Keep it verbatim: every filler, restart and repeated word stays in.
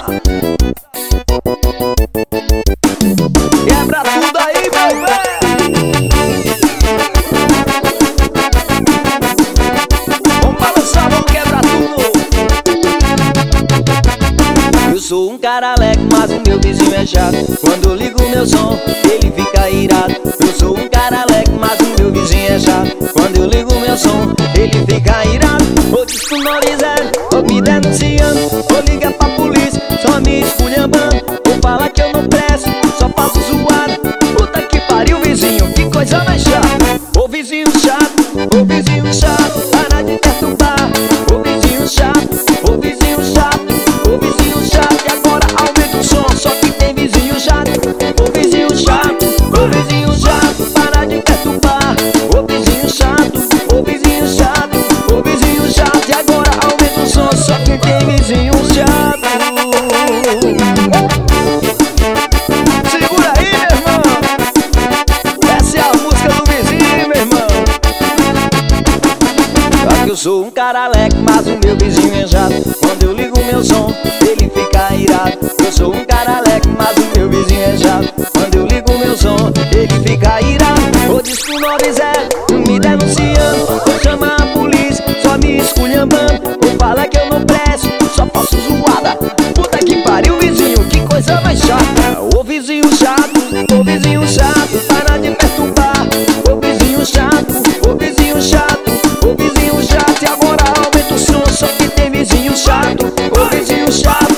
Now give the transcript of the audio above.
Quebra tudo aí, meu velho. Vamos balançar, vamos quebrar tudo. Eu sou um cara alegre, mas o meu vizinho é chato. Quando eu ligo meu som, ele fica irado. Eu sou um cara alegre, mas o meu vizinho é chato. Quando eu ligo meu som, ele fica irado. Ou desconorizando, ou me denunciando, ou liga pra polícia, só me esculhambando. Ou fala que eu não presto, só faço zoado. Puta que pariu, vizinho, que coisa mais chata. Ô vizinho chato, ô vizinho chato, para de perturbar. Ô vizinho chato, ô vizinho chato, ô vizinho chato. E agora aumenta o som, só que tem vizinho chato. Ô vizinho chato, ô vizinho chato, para de perturbar. Ô vizinho chato, ô vizinho chato, ô vizinho chato. E agora aumenta o som, só que tem vizinho chato. Segura aí, meu irmão. Essa é a música do vizinho, meu irmão. Só que eu sou um cara alegre, mas o meu vizinho é chato. Quando eu ligo meu som, ele fica irado. Eu sou um cara alegre, mas o meu vizinho é chato. Quando eu ligo meu som, ele fica irado. Ou diz que o nove zero, me denunciando. Ou chama a polícia, só me esculhambando. Ou fala que eu não presto, só faço zoada. Puta que pariu, vizinho, que coisa mais chata. Ô vizinho chato, ô vizinho chato, para de perturbar. Ô vizinho chato, ô vizinho chato, ô vizinho chato. E agora aumenta o som, só que tem vizinho chato. Ô vizinho chato,